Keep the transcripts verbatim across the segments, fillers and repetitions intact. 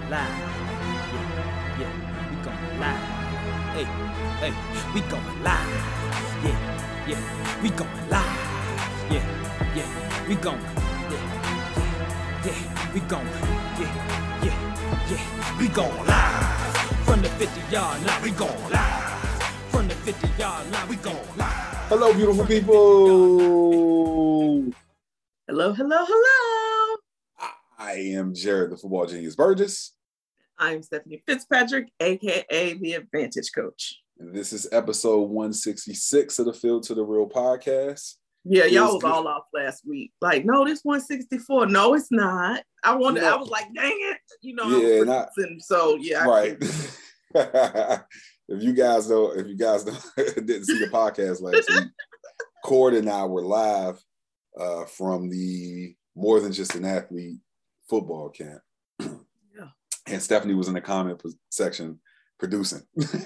live. Yeah, yeah, we going live. Hey, hey, we going live. Yeah, yeah, we going live. Yeah, yeah, we going. Yeah, yeah, yeah, we going. Yeah, yeah, yeah, we going live. From the fifty-yard line, we going live. From the fifty-yard line, we going live. Hello, beautiful people. Hello, hello, hello. I am Jared, the football genius Burgess. I'm Stephanie Fitzpatrick, aka the Advantage Coach. And this is episode one sixty-six of the Field to the Real podcast. Yeah, y'all It's was good. all off last week. Like, no, this one sixty-four. No, it's not. I wanted. No. I was like, dang it. You know, Yeah, I was not- freaking, so yeah. I Right. can't- If you guys know, if you guys know, didn't see the podcast last week, Cord and I were live uh, from the More Than Just an Athlete football camp. Yeah. And Stephanie was in the comment section producing. Look,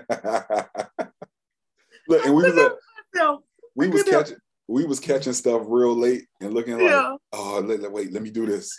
and we was uh, So, we I was could help. catching we was catching stuff real late and looking like, yeah. oh, let, let- wait, let me do this.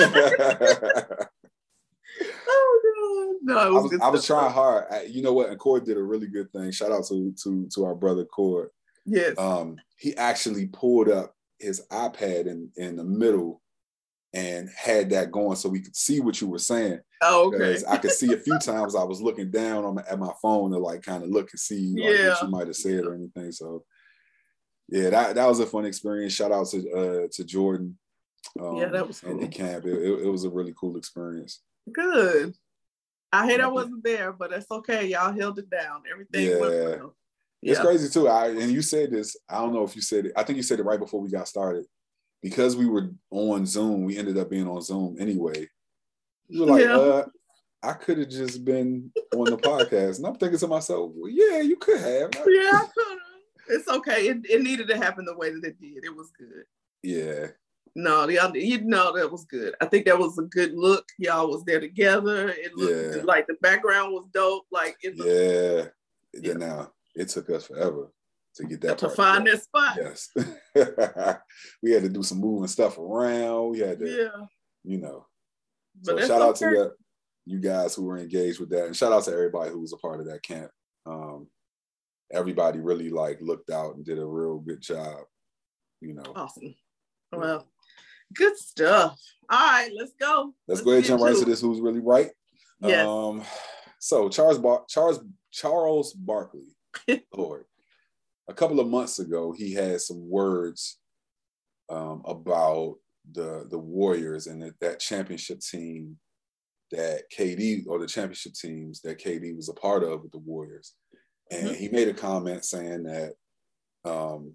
Oh no, no, it I was, was, good I was stuff. trying hard. I, you know what? And Cord did a really good thing. Shout out to to to our brother Cord. Yes. Um, he actually pulled up his iPad in in the middle and had that going so we could see what you were saying. oh, okay. Because I could see a few times I was looking down on my, at my phone to like kind of look and see like, Yeah. what you might have said or anything. So yeah, that that was a fun experience. Shout out to uh to Jordan. Um, Yeah, that was and the cool. camp. It, it, it was a really cool experience. Good. I hate I Yeah. wasn't there, but it's okay. Y'all held it down. Everything went Yeah. well. It's Yeah. crazy too. I and you said this. I don't know if you said it. I think you said it right before we got started. Because we were on Zoom, we ended up being on Zoom anyway. You were like, Yeah. uh, I could have just been on the podcast. And I'm thinking to myself, well, yeah, you could have. Yeah, I could have. It's okay. It, it needed to happen the way that it did. It was good. Yeah. No, y'all, you know that was good. I think that was a good look. Y'all was there together. It looked Yeah. like the background was dope. Like it looked, Yeah. Yeah. Now, it took us forever to get that to part find together. that spot. Yes. We had to do some moving stuff around. We had to, Yeah. you know. But So that's shout out okay. to you, you guys who were engaged with that, and shout out to everybody who was a part of that camp. Um, everybody really like looked out and did a real good job. You know, Awesome. Well, good stuff. All right, let's go. let's go ahead and get jump right to to it. this. Who's really right? Yes. Um, so Charles Bar- Charles Charles Barkley, Lord, a couple of months ago, he had some words um, about the the Warriors and that, that championship team that K D or the championship teams that K D was a part of with the Warriors. And Mhm. he made a comment saying that um,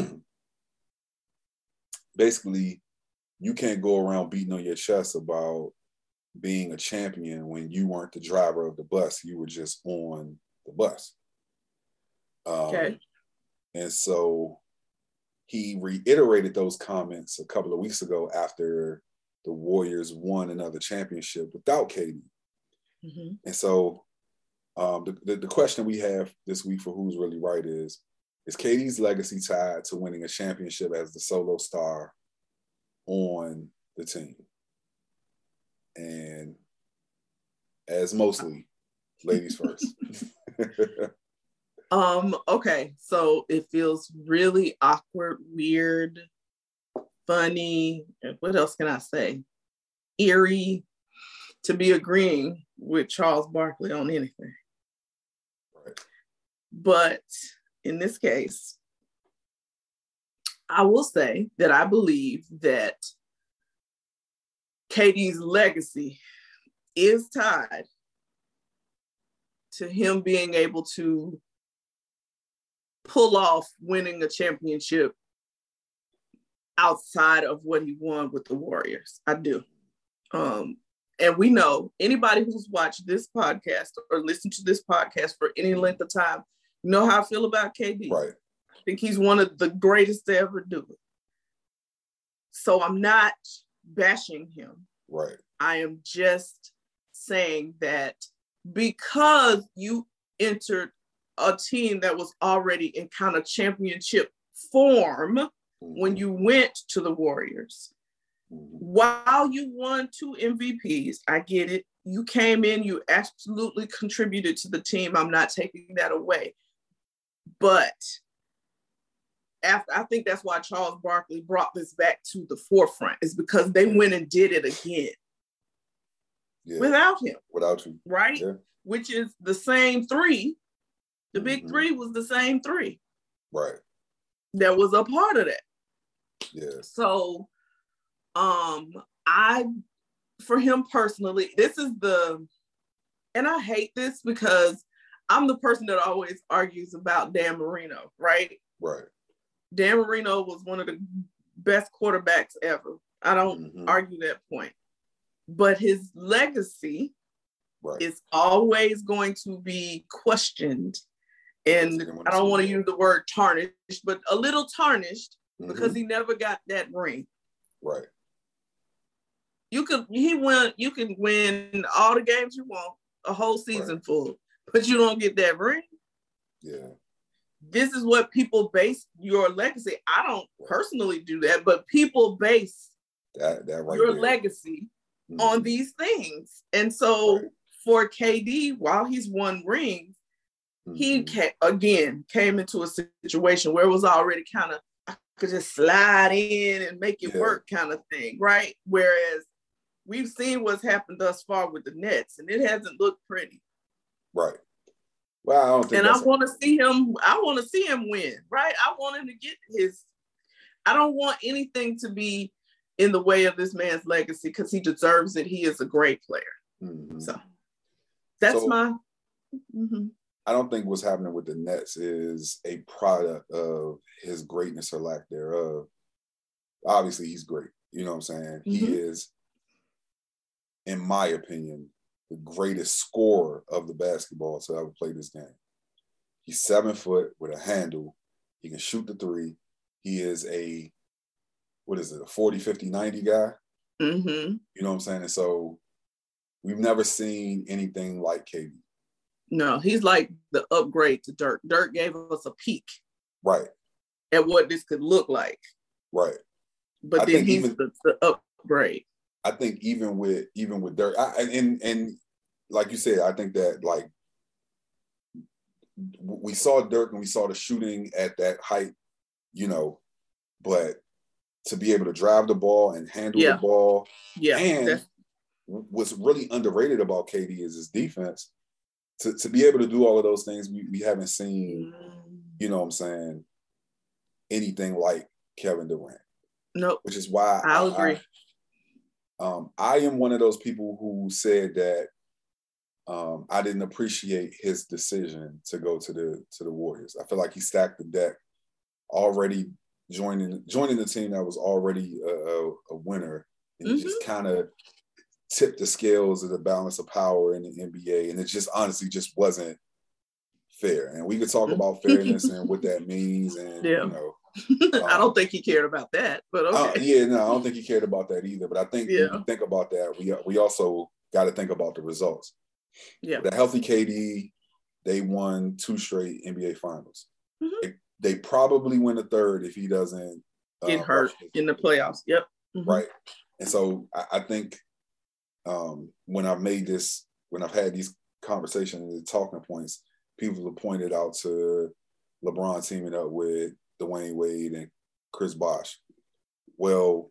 basically you can't go around beating on your chest about being a champion when you weren't the driver of the bus. You were just on the bus. Um, Okay. And so he reiterated those comments a couple of weeks ago after the Warriors won another championship without K D. Mhm. And so um, the, the, the question we have this week for Who's Really Right is, is K D's legacy tied to winning a championship as the solo star on the team? And as mostly, ladies first. Um, okay, so it feels really awkward, weird, funny, and what else can I say? Eerie to be agreeing with Charles Barkley on anything. Right. But in this case, I will say that I believe that K D's legacy is tied to him being able to pull off winning a championship outside of what he won with the Warriors. I do. Um, and we know anybody who's watched this podcast or listened to this podcast for any length of time, you know how I feel about K D. Right. I think he's one of the greatest to ever do it. So I'm not bashing him. Right. I am just saying that because you entered a team that was already in kind of championship form when you went to the Warriors, Mhm. while you won two M V Ps, I get it. you came in, you absolutely contributed to the team. I'm not taking that away. But after, I think that's why Charles Barkley brought this back to the forefront, is because they went and did it again. Yeah. Without him. Without you. Right? Yeah. Which is the same three. The big mm-hmm. three was the same three. Right. That was a part of that. Yeah. So um I for him personally, this is the, and I hate this because I'm the person that always argues about Dan Marino, right? Right. Dan Marino was one of the best quarterbacks ever. I don't mm-hmm. argue that point. But his legacy right. is always going to be questioned. And I don't want to use the word tarnished, but a little tarnished mm-hmm. because he never got that ring. Right. You could he win. You can win all the games you want, a whole season right. full, but you don't get that ring. Yeah. This is what people base your legacy. I don't right. personally do that, but people base that, that right your there. legacy mm-hmm. on these things. And so right. for K D, while he's won rings, mm-hmm. he came, again came into a situation where it was already kind of, I could just slide in and make it yeah. work kind of thing, right? Whereas we've seen what's happened thus far with the Nets, and it hasn't looked pretty. Right. Well, I don't think and I want to see him, I want to see him win, right? I want him to get his, I don't want anything to be in the way of this man's legacy because he deserves it. He is a great player. Mm-hmm. So that's so, my, mm-hmm. I don't think what's happening with the Nets is a product of his greatness or lack thereof. Obviously, he's great. You know what I'm saying? Mm-hmm. He is, in my opinion, the greatest scorer of the basketball to ever play this game. He's seven foot with a handle. He can shoot the three. He is a, what is it, a forty, fifty, ninety guy? Mm-hmm. You know what I'm saying? And so we've never seen anything like K D. No, he's like the upgrade to Dirk. Dirk gave us a peek. Right. At what this could look like. Right. But I then he's even, the, the upgrade. I think even with even with Dirk, I, and and like you said, I think that like we saw Dirk and we saw the shooting at that height, you know, but to be able to drive the ball and handle yeah. the ball, yeah, and that's... what's really underrated about K D is his defense. To to be able to do all of those things, we, we haven't seen, you know what I'm saying, anything like Kevin Durant. Nope. Which is why I'll I, agree. I, um, I am one of those people who said that um, I didn't appreciate his decision to go to the to the Warriors. I feel like he stacked the deck, already joining joining the team that was already a, a, a winner, and mm-hmm. it just kind of tipped the scales of the balance of power in the N B A, and it just honestly just wasn't fair. And we could talk about fairness and what that means, and yeah. you know. Um, I don't think he cared about that, but okay. Uh, yeah, no, I don't think he cared about that either. But I think yeah. when you think about that, we we also got to think about the results. Yeah, the healthy K D, they won two straight N B A finals. Mm-hmm. They, they probably win a third if he doesn't get uh, hurt in the playoffs. Yep, mm-hmm. right. And so I, I think um, when I've made this, when I've had these conversations and talking points, people have pointed out to LeBron teaming up with Dwayne Wade and Chris Bosh. Well,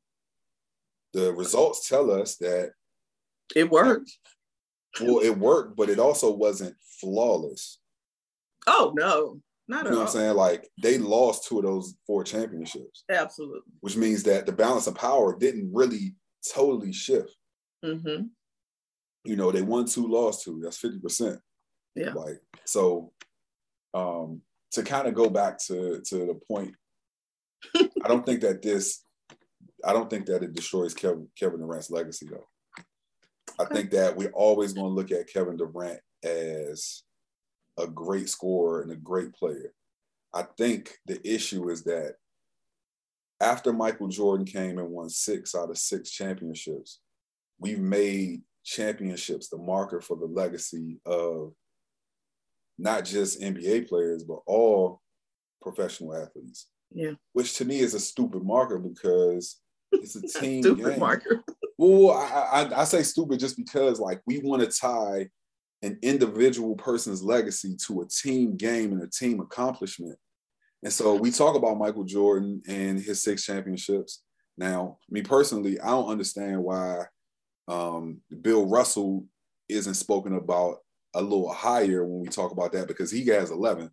the results tell us that it worked. Well, it worked, but it also wasn't flawless. Oh, no, not you at know all. what I'm saying? Like, they lost two of those four championships. Absolutely. Which means that the balance of power didn't really totally shift. Mm-hmm. You know, they won two, lost two. That's fifty percent. Yeah. Like, so um, to kind of go back to, to the point, I don't think that this, I don't think that it destroys Kevin, Kevin Durant's legacy, though. I think that we're always going to look at Kevin Durant as a great scorer and a great player. I think the issue is that after Michael Jordan came and won six out of six championships, we've made championships the marker for the legacy of not just N B A players, but all professional athletes. Yeah. Which to me is a stupid marker because it's a team stupid game. marker. Well, I, I, I say stupid just because, like, we want to tie an individual person's legacy to a team game and a team accomplishment. And so we talk about Michael Jordan and his six championships. Now, me personally, I don't understand why um, Bill Russell isn't spoken about a little higher when we talk about that, because he has eleven.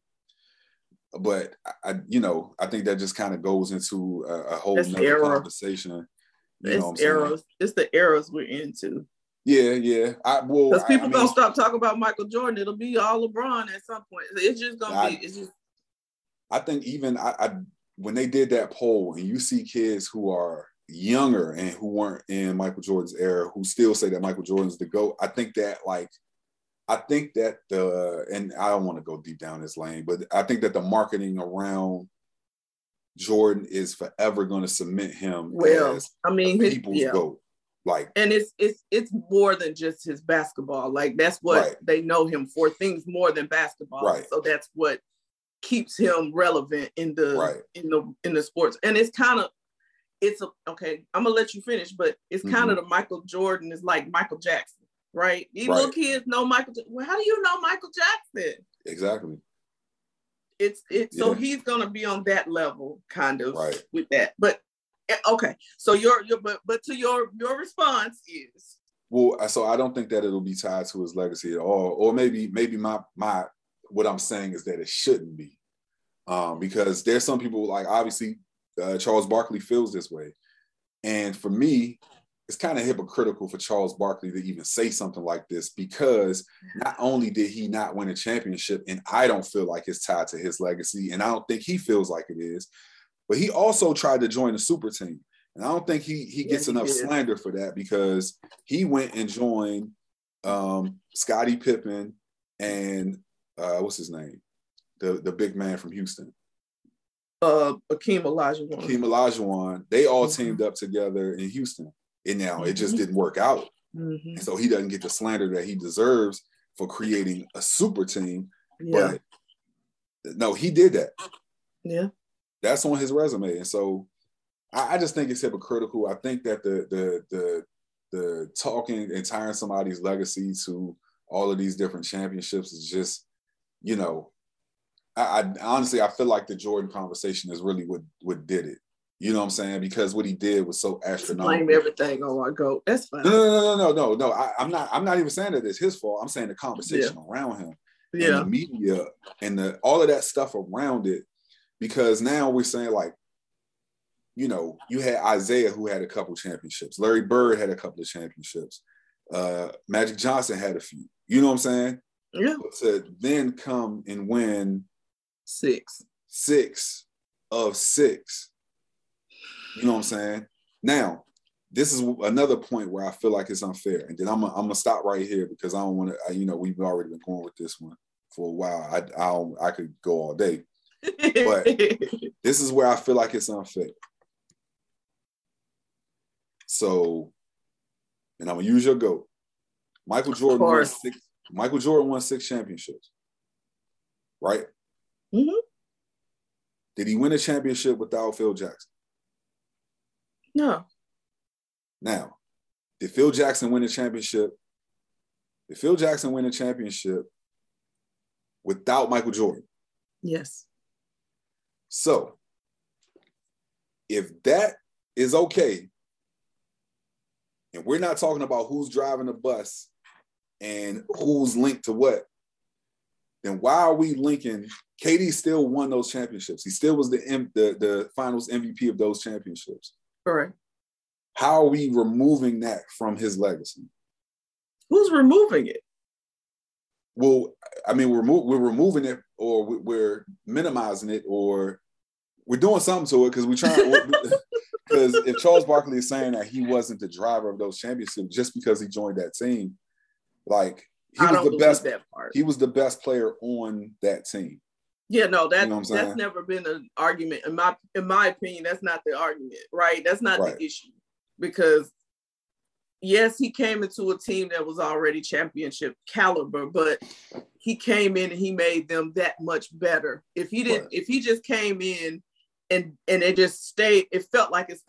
But I, you know, I think that just kind of goes into a, a whole nother conversation. You know what I'm eras. saying? It's the eras we're into. Yeah, yeah. I well, because people I, I gonna mean, stop talking about Michael Jordan. It'll be all LeBron at some point. It's just gonna I, be. It's just. I think even I, I when they did that poll, and you see kids who are younger and who weren't in Michael Jordan's era who still say that Michael Jordan's the GOAT. I think that like. I think that the, and I don't want to go deep down this lane, but I think that the marketing around Jordan is forever going to cement him well, as I mean, a his, people's yeah. GOAT. Like, and it's it's it's more than just his basketball. Like that's what right. they know him for. Things more than basketball. Right. So that's what keeps him relevant in the right. in the in the sports. And it's kind of it's a okay. I'm gonna let you finish, but it's kind of mm-hmm. the Michael Jordan is like Michael Jackson. Right? These right. little kids know Michael. Well, how do you know Michael Jackson? Exactly. It's it. Yeah. So he's gonna be on that level, kind of, right. with that. But okay. So your your but but to your your response is. Well, so I don't think that it'll be tied to his legacy at all, or maybe maybe my my what I'm saying is that it shouldn't be, um, because there's some people like obviously uh, Charles Barkley feels this way, and for me. It's kind of hypocritical for Charles Barkley to even say something like this, because not only did he not win a championship, and I don't feel like it's tied to his legacy, and I don't think he feels like it is, but he also tried to join the super team. And I don't think he, he gets yeah, he enough is. slander for that, because he went and joined um, Scottie Pippen and uh, what's his name? The, the big man from Houston. Uh, Akeem Olajuwon. Akeem Olajuwon. They all mm-hmm. teamed up together in Houston. And now mm-hmm. it just didn't work out. Mm-hmm. And so he doesn't get the slander that he deserves for creating a super team. Yeah. But no, he did that. Yeah. That's on his resume. And so I, I just think it's hypocritical. I think that the the the the talking and tying somebody's legacy to all of these different championships is just, you know, I, I honestly I feel like the Jordan conversation is really what what did it. You know what I'm saying? Because what he did was so astronomical. Blame everything on our GOAT. That's fine. No, no, no, no, no, no. I, I'm not. I'm not even saying that it's his fault. I'm saying the conversation yeah. around him, yeah, and the media, and the all of that stuff around it. Because now we're saying like, you know, you had Isaiah who had a couple championships. Larry Bird had a couple of championships. Uh, Magic Johnson had a few. You know what I'm saying? Yeah. But to then come and win six, six of six. You know what I'm saying? Now, this is another point where I feel like it's unfair. And then I'm going to stop right here because I don't want to, you know, we've already been going with this one for a while. I I, don't, I could go all day. But this is where I feel like it's unfair. So, and I'm going to use your GOAT. Michael Jordan won six, Michael Jordan won six championships. Right? Mm-hmm. Did he win a championship without Phil Jackson? No. Now, did Phil Jackson win a championship? Did Phil Jackson win a championship without Michael Jordan? Yes. So, if that is okay, and we're not talking about who's driving the bus and who's linked to what, then why are we linking? K D still won those championships. He still was the the, the finals M V P of those championships. Correct. How are we removing that from his legacy? Who's removing it? Well, I mean, we're we're removing it, or we're minimizing it, or we're doing something to it because we're trying. Because if Charles Barkley is saying that he wasn't the driver of those championships just because he joined that team, like he I was the best. That part. He was the best player on that team. Yeah, no, that, you know that's never been an argument. In my in my opinion, that's not the argument, right? That's not right. the issue. Because, yes, he came into a team that was already championship caliber, but he came in and he made them that much better. If he didn't, right. if he just came in and and it just stayed, it felt like it stayed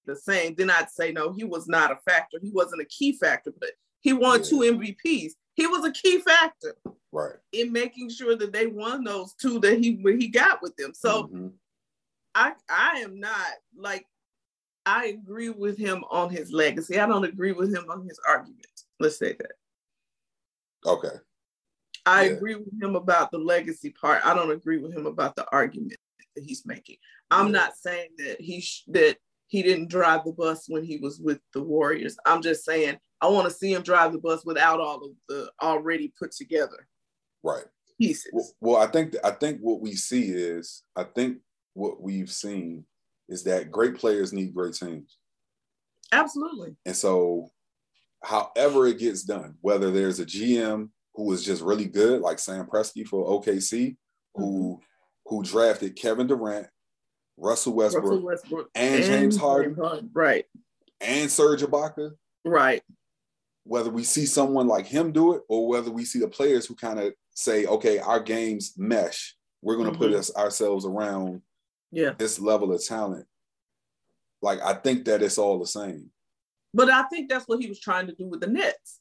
the same, then I'd say no, he was not a factor. He wasn't a key factor, but he won Yeah. two M V Ps. He was a key factor Right. in making sure that they won those two that he he got with them. So Mm-hmm. I I am not like, I agree with him on his legacy. I don't agree with him on his argument. Let's say that. Okay. I Yeah. agree with him about the legacy part. I don't agree with him about the argument that he's making. I'm Yeah. not saying that he sh- that he didn't drive the bus when he was with the Warriors. I'm just saying I want to see him drive the bus without all of the already put together Right. pieces. Well, well, I think I think what we see is I think what we've seen is that great players need great teams. Absolutely. And so however it gets done, whether there's a G M who is just really good, like Sam Presti for O K C, who mm-hmm. who drafted Kevin Durant, Russell Westbrook, Russell Westbrook and, and James Harden, Harden, right, and Serge Ibaka, right. Whether we see someone like him do it, or whether we see the players who kind of say, "Okay, our games mesh. We're going to mm-hmm. put us ourselves around yeah. this level of talent." Like, I think that it's all the same. But I think that's what he was trying to do with the Nets.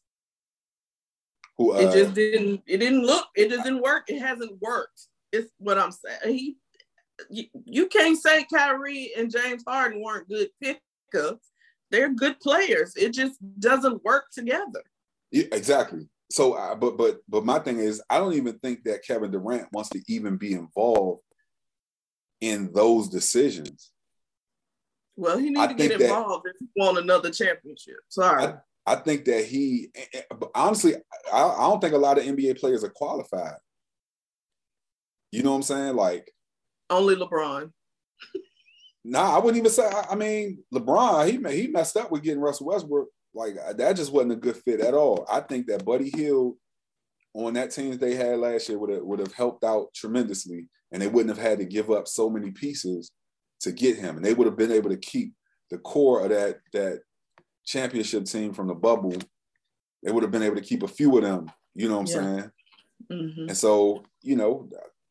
Who, uh, it just didn't. It didn't look. It didn't work. It hasn't worked. It's what I'm saying. He, you, you can't say Kyrie and James Harden weren't good pickups. They're good players. It just doesn't work together. Yeah, exactly. So, uh, but but but my thing is, I don't even think that Kevin Durant wants to even be involved in those decisions. Well, he needs to get involved if he want another championship. Sorry. I, I think that he, honestly, I, I don't think a lot of N B A players are qualified. You know what I'm saying? Like, only LeBron. Nah, I wouldn't even say. I mean, LeBron, he he messed up with getting Russell Westbrook. Like, that just wasn't a good fit at all. I think that Buddy Hield on that team that they had last year would have would have helped out tremendously, and they wouldn't have had to give up so many pieces to get him, and they would have been able to keep the core of that that championship team from the bubble. They would have been able to keep a few of them. You know what I'm yeah. saying? Mm-hmm. And so, you know,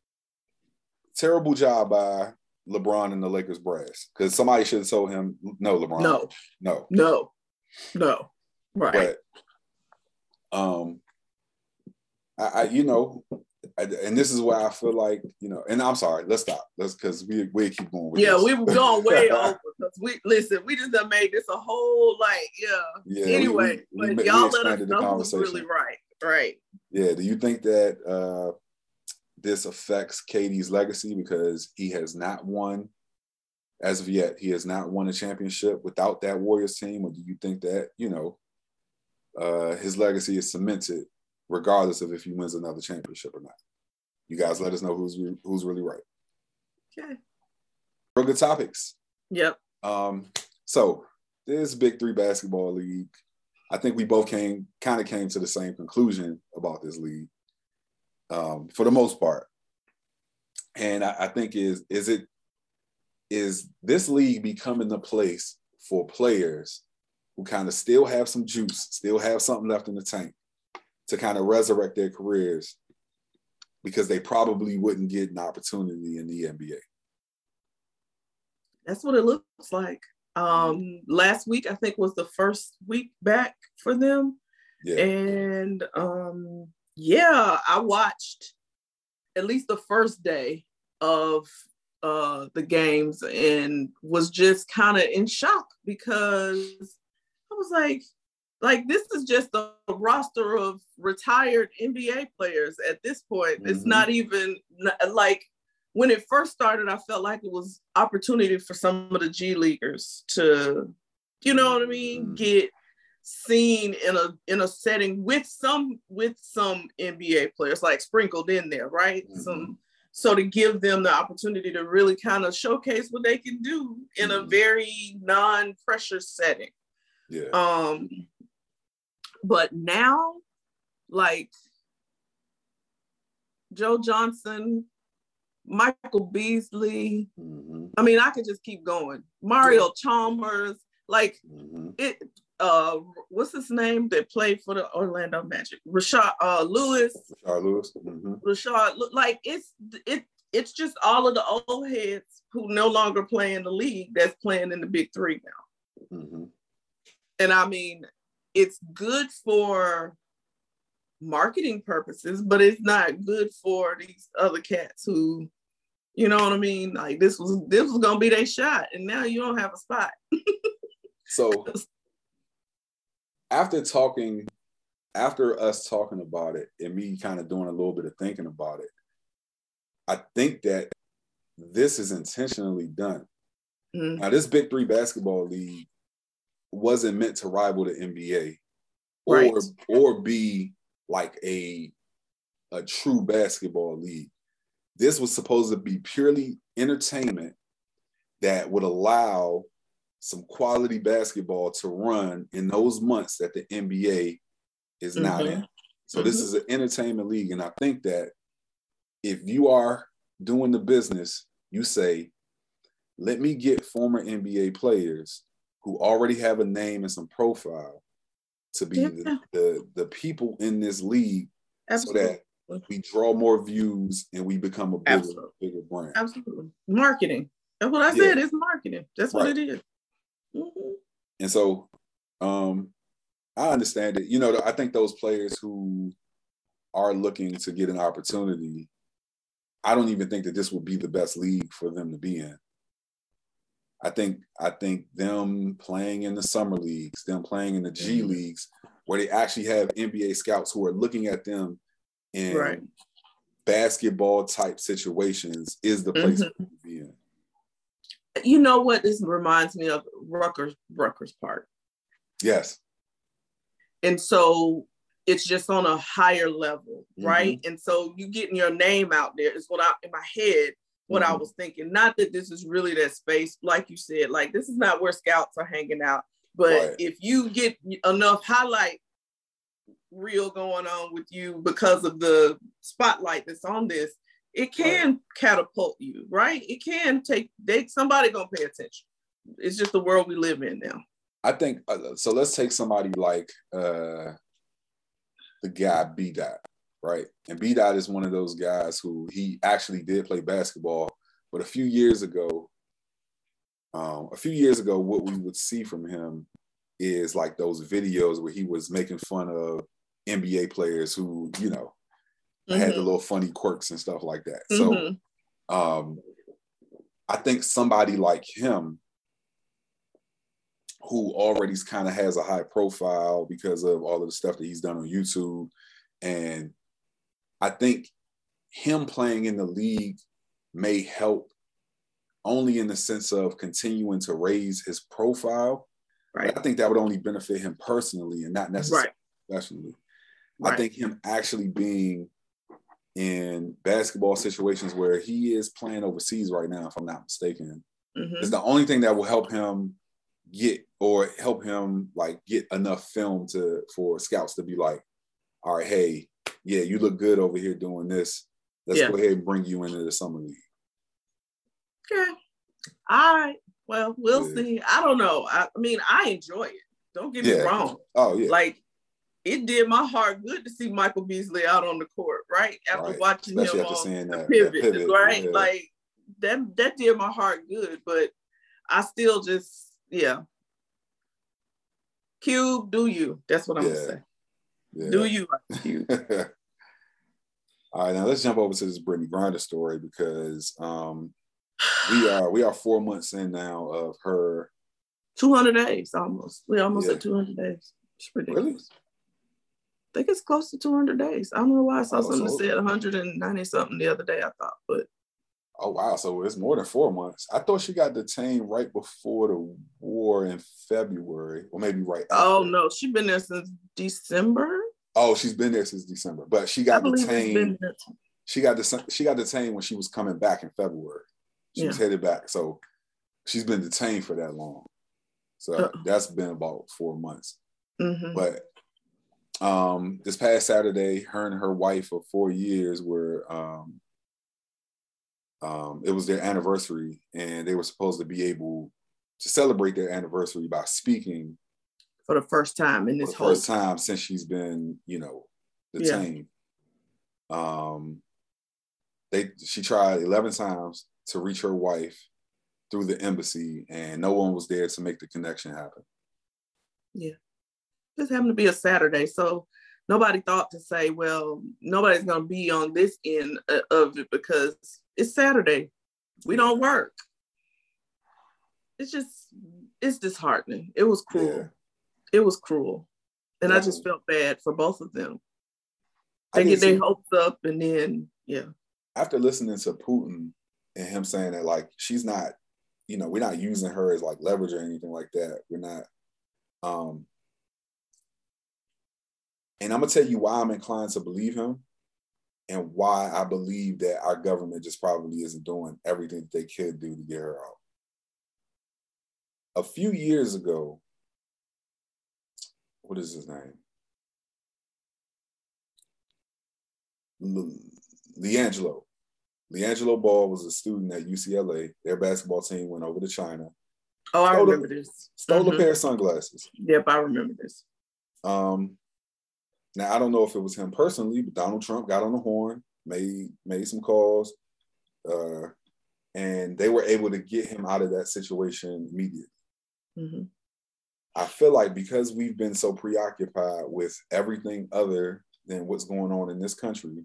terrible job by LeBron and the Lakers brass, because somebody should have told him, no, LeBron, no, no, no, no, right. But, um, I, I you know, I, and this is why I feel like, you know, and I'm sorry, let's stop, let's because we we keep going with yeah, this. we were going way over because we listen, we just done made this a whole like yeah. yeah anyway, we, we, but we, y'all we let us know who's really right, right? Yeah. Do you think that? Uh, this affects K D's legacy because he has not won, as of yet, he has not won a championship without that Warriors team? Or do you think that, you know, uh, his legacy is cemented regardless of if he wins another championship or not? You guys let us know who's who's really right. Okay. Real good topics. Yep. Um, so this Big Three basketball league, I think we both came kind of came to the same conclusion about this league. Um, for the most part. And I, I think is is it is this league becoming the place for players who kind of still have some juice, still have something left in the tank to kind of resurrect their careers because they probably wouldn't get an opportunity in the N B A? That's what it looks like. Um, last week, I think, was the first week back for them. Yeah. And um yeah, I watched at least the first day of uh, the games and was just kind of in shock because I was like, like, this is just a roster of retired N B A players at this point. Mm-hmm. It's not even like when it first started, I felt like it was opportunity for some of the G Leaguers to, you know what I mean, mm-hmm. get seen in a in a setting with some with some N B A players like sprinkled in there, right? Mm-hmm. Some so to give them the opportunity to really kind of showcase what they can do in mm-hmm. a very non-pressure setting. Yeah. Um, but now, like Joe Johnson, Michael Beasley, mm-hmm. I mean, I could just keep going. Mario yeah. Chalmers, like mm-hmm. it. Uh, what's his name that played for the Orlando Magic? Rashard uh, Lewis. Rashard Lewis. Mm-hmm. Rashard, like it's it it's just all of the old heads who no longer play in the league that's playing in the Big Three now. Mm-hmm. And I mean, it's good for marketing purposes, but it's not good for these other cats who, you know what I mean? Like this was this was gonna be their shot, and now you don't have a spot. So after talking, after us talking about it and me kind of doing a little bit of thinking about it, I think that this is intentionally done. Mm-hmm. Now, this Big Three basketball league wasn't meant to rival the N B A or right. or be like a a true basketball league. This was supposed to be purely entertainment that would allow some quality basketball to run in those months that the N B A is mm-hmm. not in. So mm-hmm. this is an entertainment league. And I think that if you are doing the business, you say, let me get former N B A players who already have a name and some profile to be yeah. the, the, the people in this league. Absolutely. So that we draw more views and we become a bigger, bigger brand. Absolutely. Marketing. That's what I said. Yeah. It's marketing. That's what right. it is. Mm-hmm. And so um, I understand it. You know, I think those players who are looking to get an opportunity, I don't even think that this would be the best league for them to be in. I think I think them playing in the summer leagues, them playing in the G mm-hmm. leagues, where they actually have N B A scouts who are looking at them in right. basketball type situations is the place mm-hmm. to be in. You know what this reminds me of? Rutgers, Rutgers Park. Yes. And so it's just on a higher level, mm-hmm. right? And so you getting your name out there is what I, in my head, what mm-hmm. I was thinking. Not that this is really that space, like you said, like this is not where scouts are hanging out. But right. if you get enough highlight reel going on with you because of the spotlight that's on this, it can right. catapult you, right? It can take, they, somebody gonna pay attention. It's just the world we live in now. I think, uh, so let's take somebody like uh, the guy B-Dot, right? And B-Dot is one of those guys who he actually did play basketball, but a few years ago, um, a few years ago, what we would see from him is like those videos where he was making fun of N B A players who, you know, mm-hmm. had the little funny quirks and stuff like that. Mm-hmm. So um, I think somebody like him who already kind of has a high profile because of all of the stuff that he's done on YouTube. And I think him playing in the league may help only in the sense of continuing to raise his profile. Right. But I think that would only benefit him personally and not necessarily right. professionally. Right. I think him actually being in basketball situations where he is playing overseas right now, if I'm not mistaken, mm-hmm. is the only thing that will help him get or help him like get enough film to for scouts to be like, all right, hey, yeah, you look good over here doing this. Let's yeah. go ahead and bring you into the summer league. Okay. All right. Well, we'll yeah. see. I don't know. I, I mean, I enjoy it. Don't get yeah. me wrong. Oh, yeah. Like, it did my heart good to see Michael Beasley out on the court, right? After right. watching Especially him after on seeing the that, pivot, that pivot, right? Yeah. Like, that, that did my heart good, but I still just, yeah. Cube, do you? That's what I'm yeah. going to say. Yeah. Do you, Cube? All right, now let's jump over to this Brittney Griner story because um, we are we are four months in now of her. two hundred days almost. We almost yeah. at two hundred days. It's ridiculous. Really? I think it's close to two hundred days. I don't know why I saw oh, something so, that said one hundred ninety something the other day, I thought, but. Oh, wow. So it's more than four months. I thought she got detained right before the war in February, or maybe right after. Oh, no. She's been there since December. Oh, she's been there since December, but she got detained. She got the she got detained when she was coming back in February. She yeah. was headed back, so she's been detained for that long. So uh-oh. That's been about four months. Mm-hmm. But um, this past Saturday, her and her wife of four years were. Um, um, it was their anniversary, and they were supposed to be able to celebrate their anniversary by speaking. For the first time in this for the whole first time since she's been, you know, detained. Yeah. Um, they she tried eleven times to reach her wife through the embassy, and no one was there to make the connection happen. Yeah. This happened to be a Saturday, so nobody thought to say, well, nobody's going to be on this end of it because it's Saturday. We don't work. It's just, it's disheartening. It was cruel. Yeah. It was cruel. And yeah. I just felt bad for both of them. They get their hopes up and then, yeah. After listening to Putin and him saying that, like, she's not, you know, we're not using her as like leverage or anything like that. We're not, um, and I'm gonna tell you why I'm inclined to believe him and why I believe that our government just probably isn't doing everything that they could do to get her out. A few years ago, what is his name? LiAngelo. LiAngelo Ball was a student at U C L A. Their basketball team went over to China. Oh, I remember a, this. Stole mm-hmm. a pair of sunglasses. Yep, I remember this. Um, now, I don't know if it was him personally, but Donald Trump got on the horn, made, made some calls, uh, and they were able to get him out of that situation immediately. Mm-hmm. I feel like because we've been so preoccupied with everything other than what's going on in this country,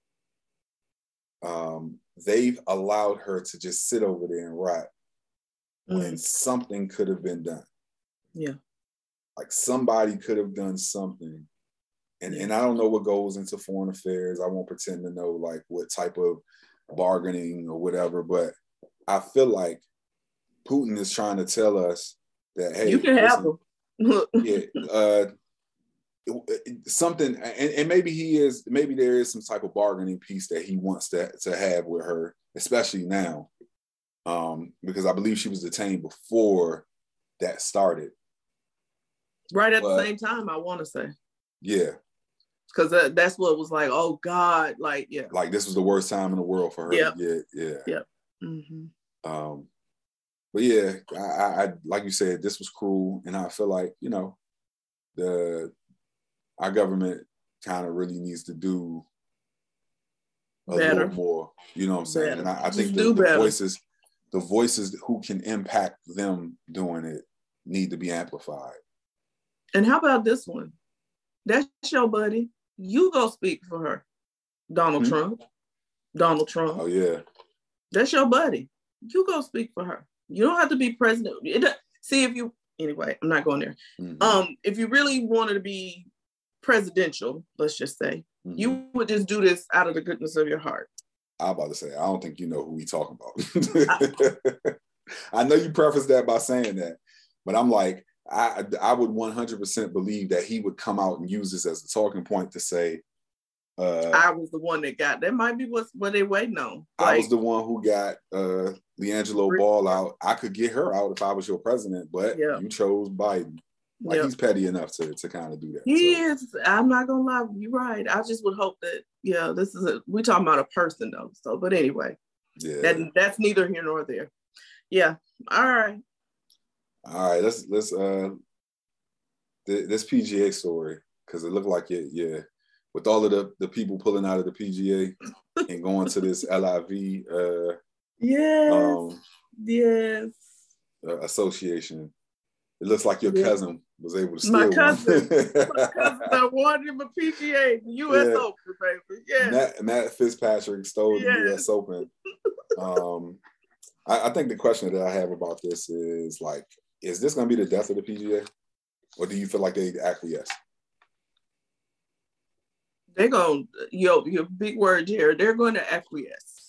um, they've allowed her to just sit over there and rot mm-hmm. when something could have been done. Yeah. Like somebody could have done something. And, and I don't know what goes into foreign affairs. I won't pretend to know like what type of bargaining or whatever, but I feel like Putin is trying to tell us that, hey, you can have them. yeah, uh, something, and, and maybe he is, maybe there is some type of bargaining piece that he wants to, to have with her, especially now, um, because I believe she was detained before that started. Right at but, the same time, I want to say. Yeah. Because uh, that's what was like, oh God, like, yeah. Like this was the worst time in the world for her. Yep. Yeah, yeah. Yeah. Mm-hmm. Um, but yeah, I, I, like you said, this was cruel. And I feel like, you know, the our government kind of really needs to do a better. little more, you know what I'm saying? Better. And I, I think the, the voices, the voices who can impact them doing it need to be amplified. And how about this one? That's your buddy. You go speak for her. Donald mm-hmm. Trump. Donald Trump. Oh, yeah. That's your buddy. You go speak for her. You don't have to be president. It, see, if you, anyway, I'm not going there. Mm-hmm. Um, if you really wanted to be presidential, let's just say, mm-hmm. you would just do this out of the goodness of your heart. I'm about to say, I don't think you know who we talking about. I, I know you prefaced that by saying that, but I'm like, I, I would one hundred percent believe that he would come out and use this as a talking point to say, uh, I was the one that got, that might be what's, what they waiting on. Like, I was the one who got uh, LiAngelo Ball out. I could get her out if I was your president, but yeah. you chose Biden. Like, yep. he's petty enough to, to kind of do that. He so. is. I'm not going to lie. You're right. I just would hope that, yeah, this is a, we're talking about a person though. So, but anyway, yeah, that, that's neither here nor there. Yeah. All right. All right, let's let's uh th- this P G A story, because it looked like it, yeah, with all of the, the people pulling out of the P G A and going to this L I V uh yes um, yes uh, association. It looks like your yeah. cousin was able to steal my cousin, one. my cousin that wanted him a P G A, the U S yeah. Open, baby. Yeah, Matt, Matt Fitzpatrick stole yes. the U S Open. Um, I, I think the question that I have about this is like, is this going to be the death of the P G A? Or do you feel like they acquiesce? They're going to, yo, your big word here, they're going to acquiesce.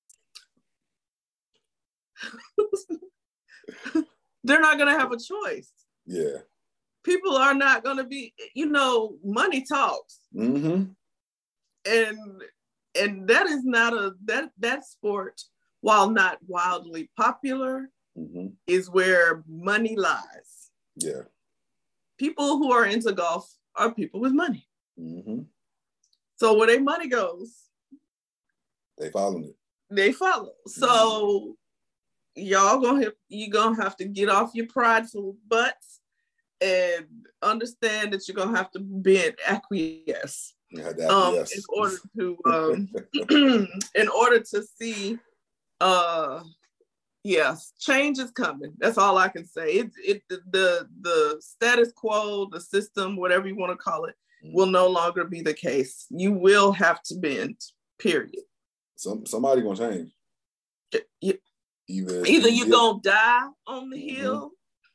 They're not going to have a choice. Yeah. People are not going to be, you know, money talks. Mm-hmm. And and that is not a, that that sport, while not wildly popular, mm-hmm. is where money lies. Yeah. People who are into golf are people with money. Mm-hmm. So where their money goes, they follow it. They follow. Mm-hmm. So y'all gonna have, you gonna have to get off your prideful butts and understand that you're gonna have to bend, acquiesce. Um, in order to um, in order to see uh Yes, change is coming. That's all I can say. It, it the the status quo, the system, whatever you want to call it, mm-hmm. will no longer be the case. You will have to bend. Period. Some somebody gonna change. You, either either you get, gonna die on the mm-hmm. hill,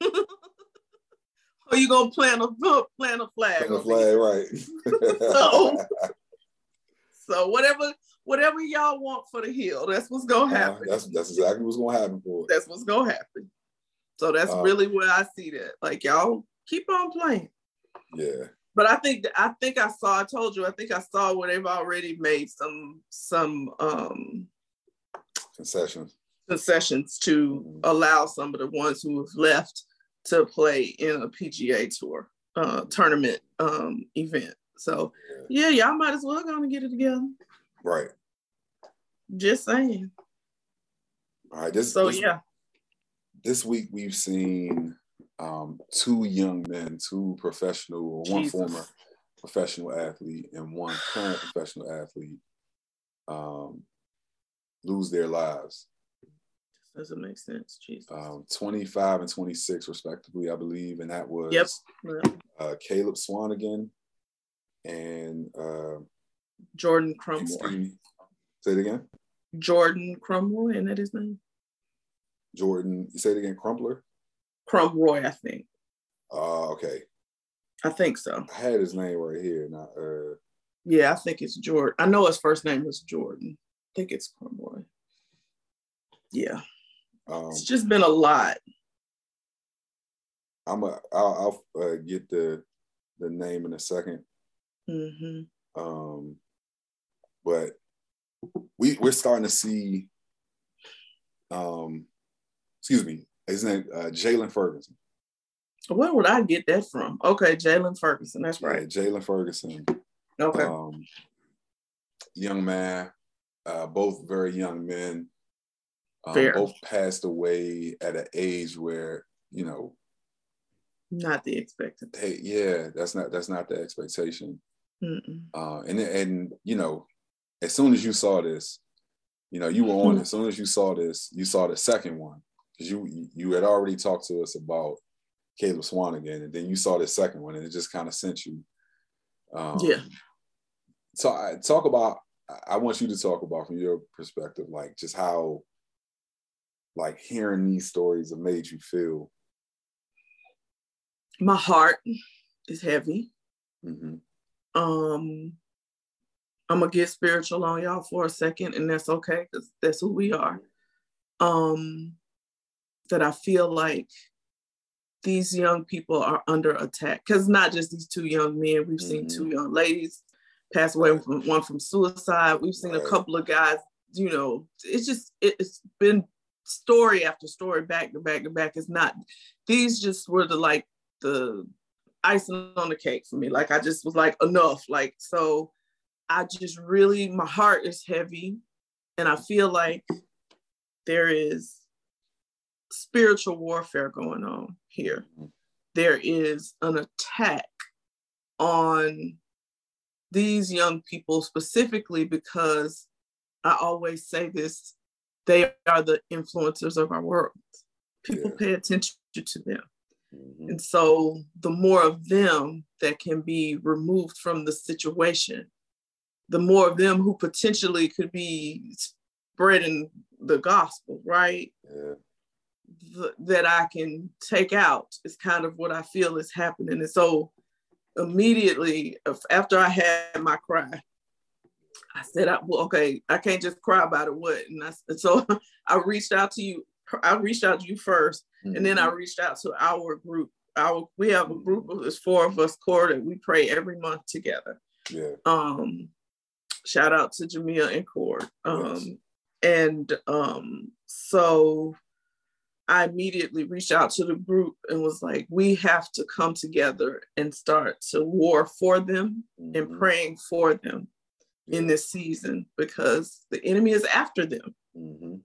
or you gonna plant a plant a flag. Plant a flag, right? so, so whatever. Whatever y'all want for the hill, that's what's gonna happen. Uh, that's that's exactly what's gonna happen for it. That's what's gonna happen. So that's uh, really where I see that. Like, y'all keep on playing. Yeah. But I think I think I saw. I told you. I think I saw where they've already made some some um, concessions concessions to mm-hmm. allow some of the ones who have left to play in a P G A tour uh, tournament um, event. So yeah. yeah, y'all might as well go and get it together. Right. Just saying. All right. This, so this, yeah. This week we've seen um, two young men, two professional, one Jesus. former professional athlete and one current professional athlete um, lose their lives. This doesn't make sense. Jesus. Um, twenty-five and twenty-six respectively, I believe. And that was yep. uh, Caleb Swanigan and uh, Jordan Crumroy. Say it again. Jordan Crumroy, isn't that his name? Jordan, you say it again, Crumpler? Crumroy, I think. Oh, uh, okay. I think so. I had his name right here. Not, uh... Yeah, I think it's Jordan. I know his first name was Jordan. I think it's Crumroy. Yeah. Um, it's just been a lot. I'm a, I'll, I'll uh, get the the name in a second. Mm-hmm. Um, but we we're starting to see. Um, excuse me, his name uh, Jalen Ferguson. Where would I get that from? Okay, Jalen Ferguson. That's right. Yeah, Jalen Ferguson. Okay. Um, young man, uh, both very young men. Um, Fair. Both passed away at an age where, you know, not the expectation. Hey, yeah, that's not that's not the expectation. Mm-mm. Uh, and and you know, as soon as you saw this, you know, you were on. Mm-hmm. As soon as you saw this, you saw the second one because you you had already talked to us about Caleb Swanigan, and then you saw the second one, and it just kind of sent you. Um, yeah. So I talk about. I want you to talk about from your perspective, like just how, like hearing these stories have made you feel. My heart is heavy. Mm-hmm. Um, I'm gonna get spiritual on y'all for a second, and that's okay because that's who we are. Um, that I feel like these young people are under attack because not just these two young men. We've mm-hmm. seen two young ladies pass away from one from suicide. We've seen right. a couple of guys. You know, it's just it, it's been story after story, back to back to back. It's not. These just were the like. the icing on the cake for me. Like, I just was like, enough. Like, so I just really, my heart is heavy. And I feel like there is spiritual warfare going on here. There is an attack on these young people specifically because I always say this, they are the influencers of our world. People yeah. pay attention to them. Mm-hmm. And so the more of them that can be removed from the situation, the more of them who potentially could be spreading the gospel, right? Yeah. Th- that I can take out is kind of what I feel is happening. And so immediately after I had my cry, I said, I, well, okay, I can't just cry about it. What? And, I, and so I reached out to you. I reached out to you first. Mm-hmm. And then I reached out to our group. Our we have a group of there's four of us core that we pray every month together. Yeah. Um, shout out to Jamia and Cord. Um, yes. and um, so I immediately reached out to the group and was like, we have to come together and start to war for them mm-hmm. and praying for them yeah. in this season because the enemy is after them. Mm-hmm.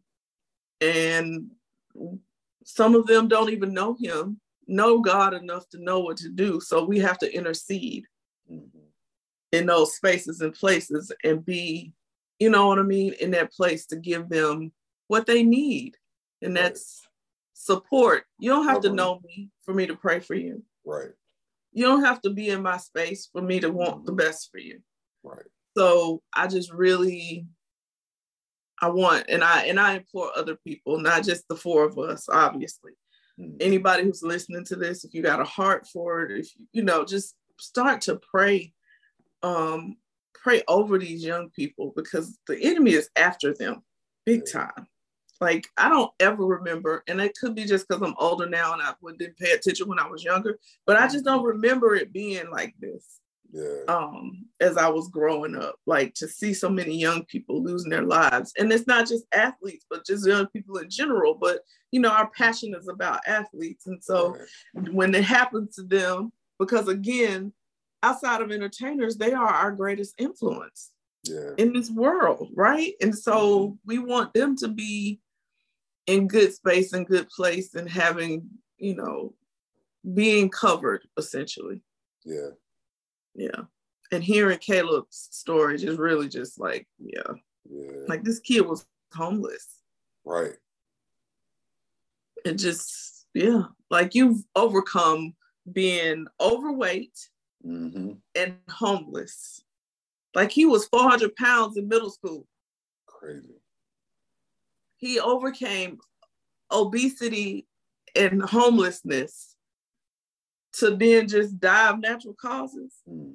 And some of them don't even know him, know God enough to know what to do. So we have to intercede mm-hmm. in those spaces and places and be, you know what I mean, in that place to give them what they need. And that's support. You don't have Covering. to know me for me to pray for you. Right. You don't have to be in my space for me to want mm-hmm. the best for you. Right. So I just really, I want, and I and I implore other people, not just the four of us, obviously. Mm-hmm. Anybody who's listening to this, if you got a heart for it, if you, you know, just start to pray, um, pray over these young people, because the enemy is after them big time. Like, I don't ever remember, and it could be just because I'm older now and I didn't pay attention when I was younger, but I just don't remember it being like this. Yeah. Um, as I was growing up, like to see so many young people losing their lives. And it's not just athletes, but just young people in general. But, you know, our passion is about athletes. And so right. when it happens to them, because again, outside of entertainers, they are our greatest influence yeah. in this world, right? And so mm-hmm. we want them to be in good space and good place and having, you know, being covered essentially. Yeah. Yeah. And hearing Caleb's story just really just like, yeah. Yeah. Like this kid was homeless. Right. And just, yeah. Like you've overcome being overweight mm-hmm. and homeless. Like he was four hundred pounds in middle school. Crazy. He overcame obesity and homelessness to then just die of natural causes. Mm.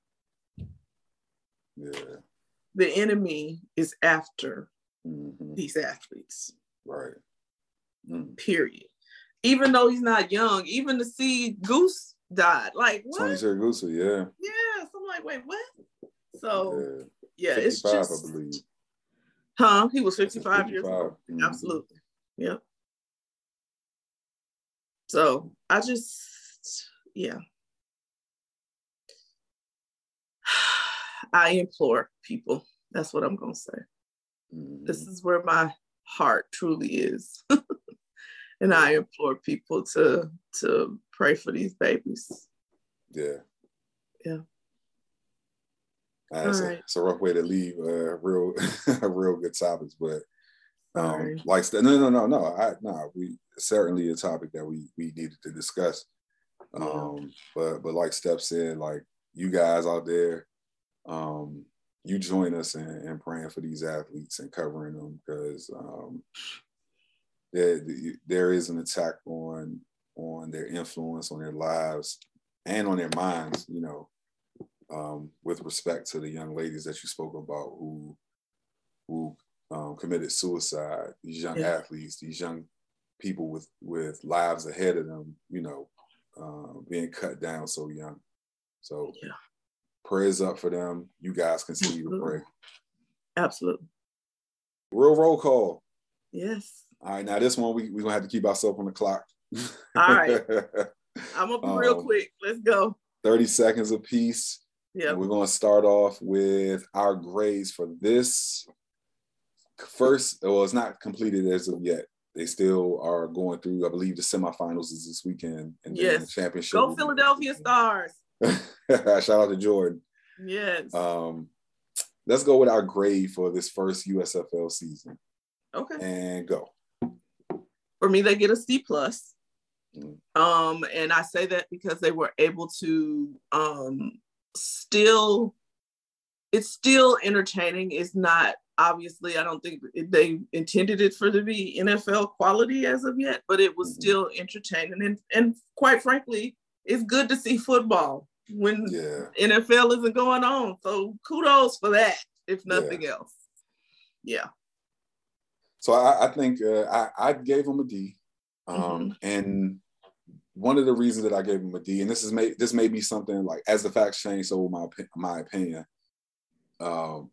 Yeah. The enemy is after mm-hmm. these athletes. Right. Mm. Period. Even though he's not young, even to see Goose died. Like, what? Tony Siragusa, yeah. Yeah. So I'm like, wait, what? So, yeah, yeah it's just. I believe. Huh? He was fifty-five, fifty-five years old. Mm-hmm. Absolutely. Yep. So I just, yeah. I implore people. That's what I'm going to say. Mm-hmm. This is where my heart truly is. And I implore people to, to pray for these babies. Yeah. Yeah. Uh, it's, a, right. it's a rough way to leave uh, real, real good topics, but um, right. like no, no, no, no, I no, we certainly a topic that we we needed to discuss. Um, yeah. But but like Steph said, like you guys out there, um, you join us in, in praying for these athletes and covering them because um, there there is an attack on on their influence, on their lives, and on their minds. You know. Um, with respect to the young ladies that you spoke about who who um, committed suicide, these young yeah. athletes, these young people with, with lives ahead of them, you know, uh, being cut down so young. So yeah. prayers up for them. You guys continue Absolutely. to pray. Absolutely. Real roll call. Yes. All right, now this one, we, we're going to have to keep ourselves on the clock. All right. I'm going to be um, real quick. Let's go. thirty seconds apiece. Yeah, we're going to start off with our grades for this first. Well, it's not completed as of yet. They still are going through. I believe the semifinals is this weekend, and yes, the championship. Go Philadelphia Stars! Shout out to Jordan. Yes. Um, let's go with our grade for this first U S F L season. Okay. And go. For me, they get a C plus. Mm. Um, and I say that because they were able to. Um, Still, it's still entertaining. It's not, obviously, I don't think they intended it for to be N F L quality as of yet, but it was mm-hmm. still entertaining. And, and quite frankly, it's good to see football when yeah. N F L isn't going on. So kudos for that, if nothing yeah. else. Yeah. So I, I think uh, I, I gave them a D. Um, mm-hmm. And one of the reasons that I gave him a D, and this is may this may be something like as the facts change, so my my opinion. Um,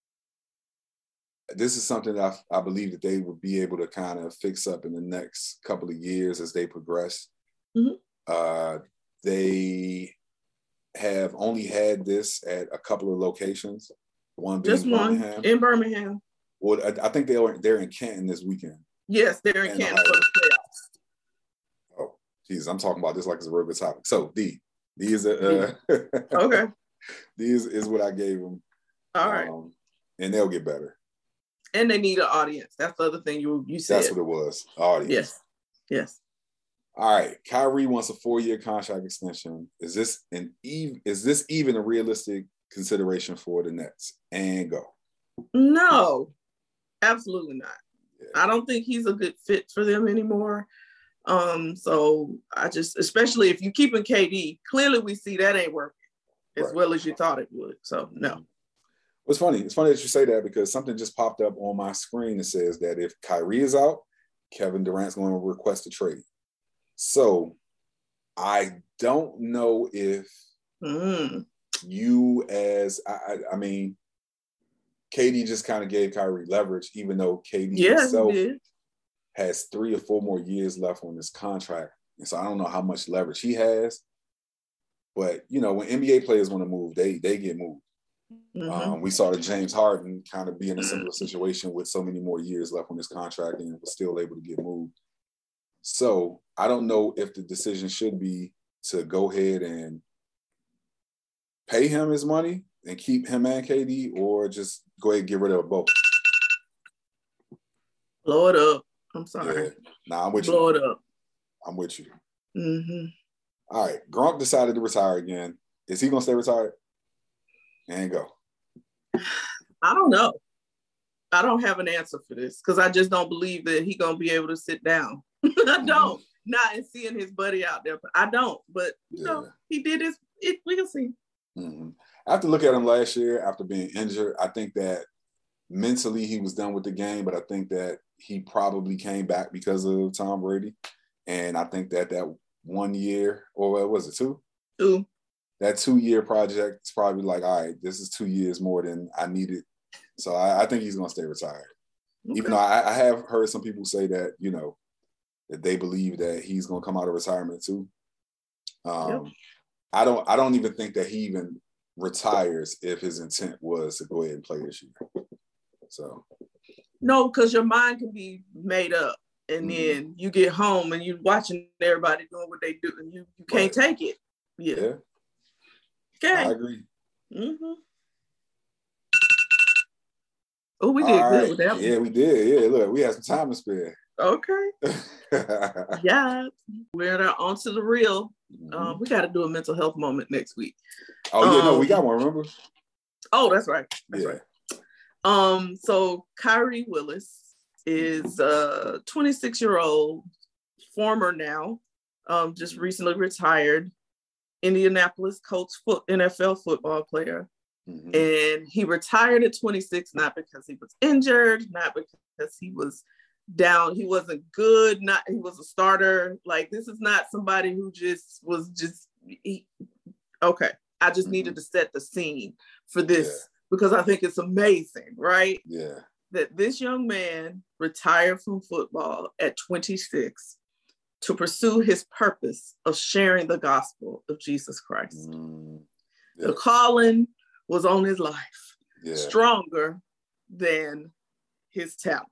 this is something that I, I believe that they would be able to kind of fix up in the next couple of years as they progress. Mm-hmm. Uh, they have only had this at a couple of locations. One being just one Birmingham. in Birmingham. Well, I, I think they are they're in Canton this weekend. Yes, they're in Canton for the playoffs. Jesus, I'm talking about this like it's a real good topic. So D, D is a uh, okay. D is, is what I gave them. All right, um, and they'll get better. And they need an audience. That's the other thing you you said. That's what it was. Audience. Yes. Yes. All right. Kyrie wants a four-year contract extension. Is this an even is this even a realistic consideration for the Nets? And go. No, absolutely not. Yeah. I don't think he's a good fit for them anymore. Um, so I just, especially if you keeping K D, clearly we see that ain't working as Right. well as you thought it would. So no. It's funny. It's funny that you say that because something just popped up on my screen that says that if Kyrie is out, Kevin Durant's going to request a trade. So I don't know if Mm. you as, I, I, I mean, K D just kind of gave Kyrie leverage, even though K D Yes, himself he did. has three or four more years left on his contract. And so I don't know how much leverage he has. But, you know, when N B A players want to move, they they get moved. Mhm. Um, we saw that James Harden kind of be in a similar situation with so many more years left on his contract and was still able to get moved. So I don't know if the decision should be to go ahead and pay him his money and keep him and K D, or just go ahead and get rid of both. Blow it up. I'm sorry. Yeah. Nah, I'm with Blow you. it up. I'm with you. Mm-hmm. All right. Gronk decided to retire again. Is he going to stay retired? And go. I don't know. I don't have an answer for this because I just don't believe that he's going to be able to sit down. I don't. Not in seeing his buddy out there. I don't. But, you Yeah. know, he did his, it, we can see. Mm-hmm. I have to look at him last year after being injured. I think that mentally he was done with the game, but I think that he probably came back because of Tom Brady. And I think that that one year, or what was it, two? Two. That two-year project is probably like, all right, this is two years more than I needed. So I, I think he's going to stay retired. Okay. Even though I, I have heard some people say that, you know, that they believe that he's going to come out of retirement too. Um, Yep. I don't. I don't even think that he even retires if his intent was to go ahead and play this year. So No, because your mind can be made up. And Mhm. then you get home and you're watching everybody doing what they do and you, you can't Right. take it. Yeah. yeah, Okay. I agree. Mm-hmm. Oh, we All did right. good with that Yeah, we did. Yeah, look, we had some time to spare. one. Okay. Yeah. We're now on to the real. Mhm. Um, we got to do a mental health moment next week. oh yeah, no, we um, got one. Remember? Oh, that's right. That's yeah. right. Um, so Kyrie Willis is a twenty-six-year-old former now, um, just recently retired Indianapolis Colts foot N F L football player. Mhm. And he retired at twenty-six, not because he was injured, not because he was down, he wasn't good, not he was a starter. Like, this is not somebody who just was just he, okay. I just Mhm. needed to set the scene for this Yeah. because I think it's amazing, right? Yeah. That this young man retired from football at twenty-six to pursue his purpose of sharing the gospel of Jesus Christ. Mm, The yeah. calling was on his life, Yeah. stronger than his talent.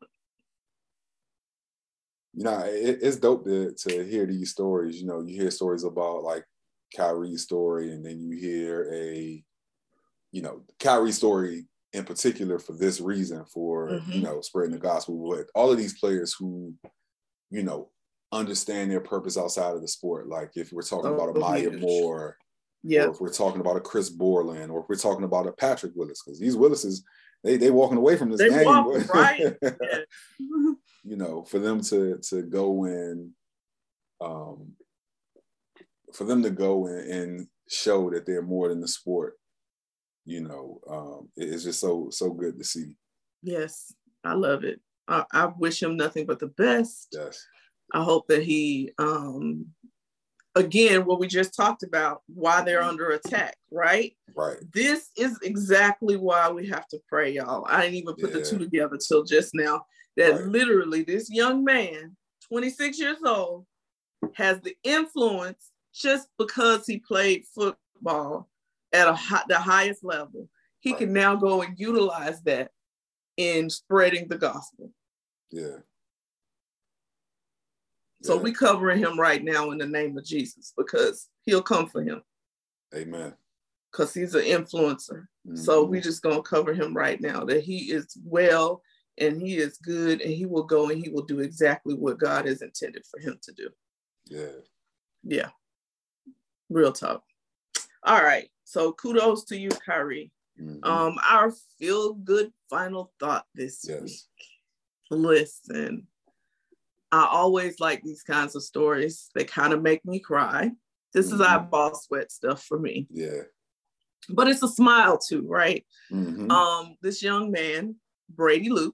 You know, it, it's dope to to hear these stories. You know, you hear stories about like Kyrie's story, and then you hear a, you know, Kyrie's story in particular for this reason, for Mhm. you know, spreading the gospel. With all of these players who, you know, understand their purpose outside of the sport. Like if we're talking Oh, about a Maya huge. Moore, Yeah. or if we're talking about a Chris Borland, or if we're talking about a Patrick Willis, because these Willises, they they walking away from this They game, walking, right? Yeah. you know, for them to to go and um, for them to go and, and show that they're more than the sport, you know, um, it- it's just so so good to see. Yes, I love it. I, I wish him nothing but the best. Yes, I hope that he, um, again, what we just talked about, why they're under attack, right? right. This is exactly why we have to pray, y'all. I didn't even put the Yeah. two together till just now. That Right. literally this young man, twenty-six years old, has the influence just because he played football at a high, the highest level. He Right. can now go and utilize that in spreading the gospel. Yeah. So Yeah. we covering him right now in the name of Jesus because he'll come for him Amen. because he's an influencer. So we just gonna cover him right now that he is well and he is good, and he will go and he will do exactly what God has intended for him to do. Yeah. Yeah. Real talk. All right. So kudos to you, Kyrie. Mm-hmm. Um, our feel-good final thought this yes. week. Listen, I always like these kinds of stories. They kind of make me cry. This mm-hmm. is eyeball sweat stuff for me. Yeah. But it's a smile too, right? Mm-hmm. Um, this young man, Brady Luke,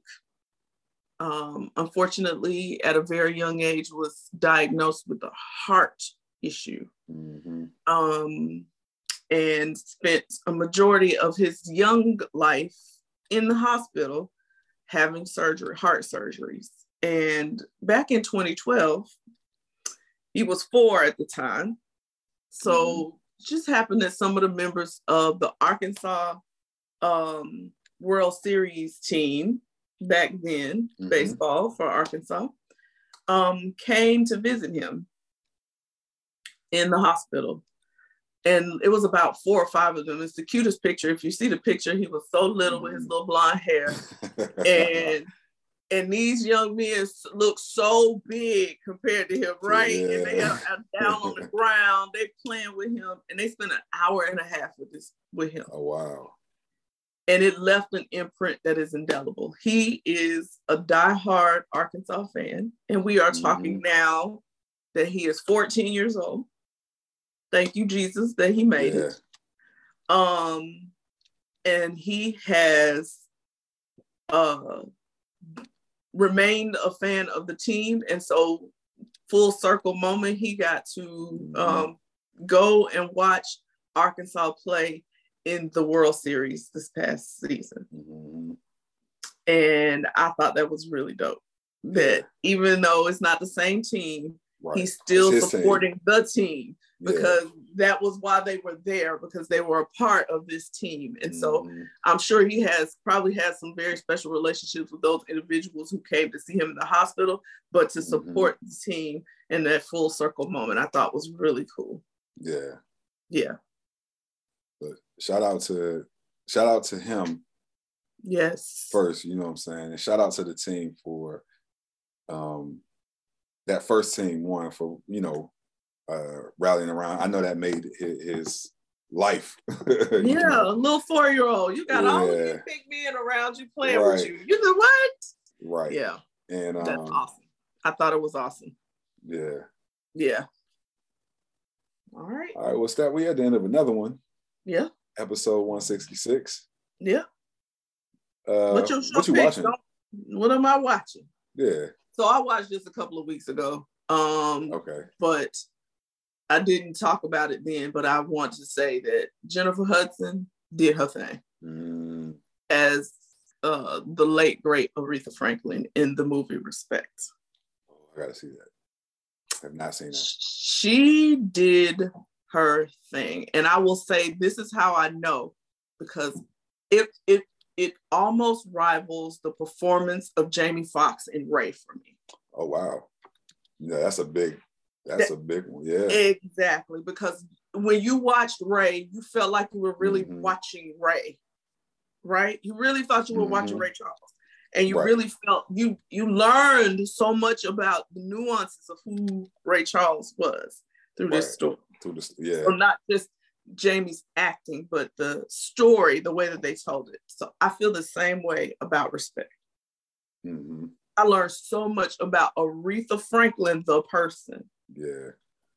um, unfortunately, at a very young age, was diagnosed with a heart issue. Mm-hmm. Um, and spent a majority of his young life in the hospital having surgery, heart surgeries. And back in twenty twelve, he was four at the time. So mm-hmm. just happened that some of the members of the Arkansas um, World Series team back then, mm-hmm. baseball for Arkansas, um, came to visit him in the hospital. And it was about four or five of them. It's the cutest picture. If you see the picture, he was so little with his little blonde hair. and and these young men look so big compared to him, right? Yeah. And they are down on the ground. They playing with him. And they spent an hour and a half with this with him. Oh, wow. And it left an imprint that is indelible. He is a diehard Arkansas fan. And we are talking mm-hmm. now that he is fourteen years old. Thank you, Jesus, that he made yeah. it. Um, and he has uh, remained a fan of the team. And so full circle moment, he got to mm-hmm. um, go and watch Arkansas play in the World Series this past season. Mm-hmm. And I thought that was really dope. That yeah. even though it's not the same team, right. he's still supporting team. the team. Because yeah. that was why they were there, because they were a part of this team. And mm-hmm. so I'm sure he has probably has some very special relationships with those individuals who came to see him in the hospital, but to support mm-hmm. the team in that full circle moment, I thought was really cool. Yeah. Yeah. But shout out to, shout out to him. Yes. First, you know what I'm saying? And shout out to the team for um, that first team won for, you know, Uh, rallying around. I know that made his, his life. Yeah, know? A little four-year-old. You got yeah. all of these big men around you playing right. with you. You know what? Right. Yeah. And um, that's awesome. I thought it was awesome. Yeah. Yeah. All right. All right. Well, Stat, we at the end of another one. Yeah. Episode one sixty-six. Yeah. Uh, what you, what you watching? What am I watching? Yeah. So I watched this a couple of weeks ago. Um, okay. But I didn't talk about it then, but I want to say that Jennifer Hudson did her thing mm. as uh, the late, great Aretha Franklin in the movie Respect. Oh, I gotta see that. I have not seen that. She did her thing. And I will say, this is how I know, because it, it, it almost rivals the performance of Jamie Foxx in Ray for me. Oh, wow. Yeah, that's a big That's that, a big one, yeah. Exactly, because when you watched Ray, you felt like you were really mm-hmm. watching Ray, right? You really thought you were mm-hmm. watching Ray Charles, and you right. really felt you you learned so much about the nuances of who Ray Charles was through right. this story. Through this, yeah. So not just Jamie's acting, but the story, the way that they told it. So I feel the same way about Respect. Mm-hmm. I learned so much about Aretha Franklin, the person. Yeah.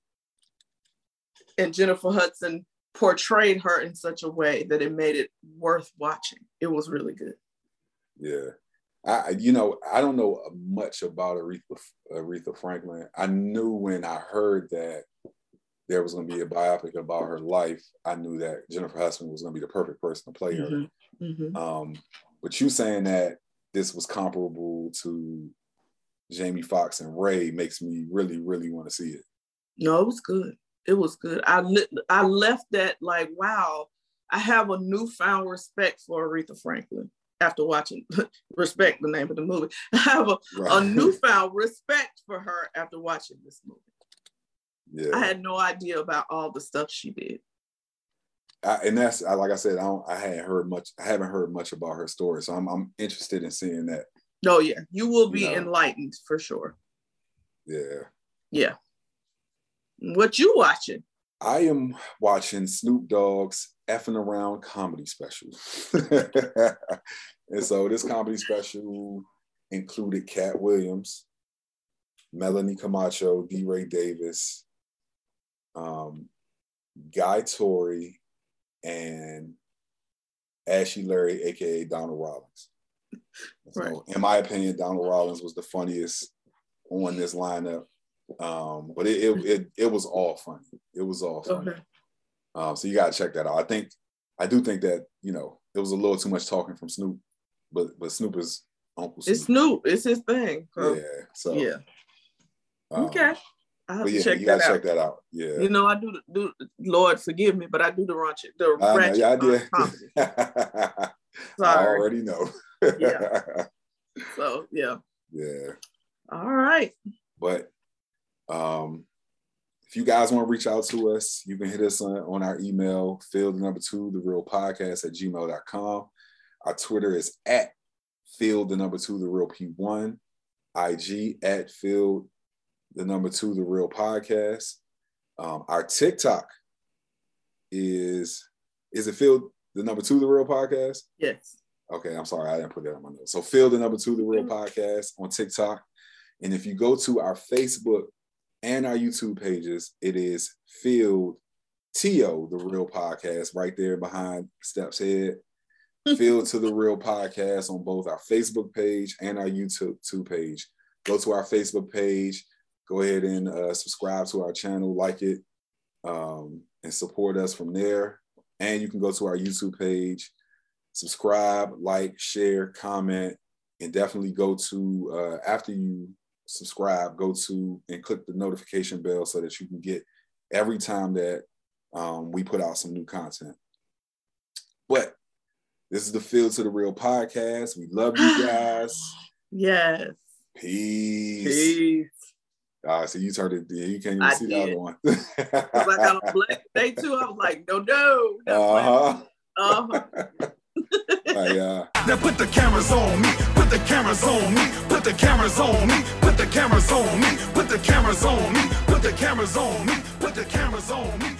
And Jennifer Hudson portrayed her in such a way that it made it worth watching. It was really good. Yeah. I, you know, I don't know much about Aretha, Aretha Franklin. I knew when I heard that there was going to be a biopic about her life, I knew that Jennifer Hudson was going to be the perfect person to play mm-hmm. her. Mm-hmm. Um, but you saying that this was comparable to Jamie Foxx and Ray makes me really, really want to see it. No, it was good. It was good. I li- I left that like, wow, I have a newfound respect for Aretha Franklin after watching Respect, the name of the movie. I have a, right. a newfound respect for her after watching this movie. Yeah. I had no idea about all the stuff she did. I, and that's like I said, I don't. I hadn't heard much. I haven't heard much about her story, so I'm I'm interested in seeing that Oh yeah, you will be You know. enlightened for sure. Yeah. Yeah. What you watching? I am watching Snoop Dogg's Effing Around comedy special. And so this comedy special included Cat Williams, Melanie Camacho, D. Ray Davis, um, Guy Torry, and Ashley Larry, aka Donald Rollins. So, right. In my opinion, Donald Rollins was the funniest on this lineup. Um, but it, it it it was all funny. It was all funny. Okay. Um, so you gotta check that out. I think I do think that, you know, it was a little too much talking from Snoop, but but Snoop is Uncle Snoop. It's Snoop. It's his thing. So, yeah. So yeah. Um, okay. I have but yeah, to check you gotta that check out. that out. Yeah. You know, I do do Lord forgive me, but I do the ratchet the I know, ratchet yeah, I did. comedy. Sorry. I already know. Yeah. So yeah. Yeah. All right. But um, if you guys want to reach out to us, you can hit us on, on our email, field number two, the real podcast at gmail dot com. Our Twitter is at field the number two, the real P one. I G at field the number two, the real podcast. Um, our TikTok is, is it field the number two, the real podcast? Yes. Okay, I'm sorry, I didn't put that on my notes. So field the number two, the real podcast on TikTok. And if you go to our Facebook and our YouTube pages, it is Field T O, the real podcast, right there behind Steps Head. Field to the real podcast on both our Facebook page and our YouTube page. Go to our Facebook page, go ahead and uh, subscribe to our channel, like it, um, and support us from there. And you can go to our YouTube page, subscribe, like, share, comment, and definitely go to, uh, after you subscribe, go to and click the notification bell so that you can get every time that um, we put out some new content. But this is the Field to the Real podcast. We love you guys. Yes. Peace. Peace. Uh, so you turned it, yeah, you can't even I see did. the other one. Because I got on black day too. I was like, no, no. Uh-huh. Uh-huh. Right, uh, Now put the cameras on me, put the cameras on me, put the cameras on me, put the cameras on me, put the cameras on me, put the cameras on me, put the cameras on me.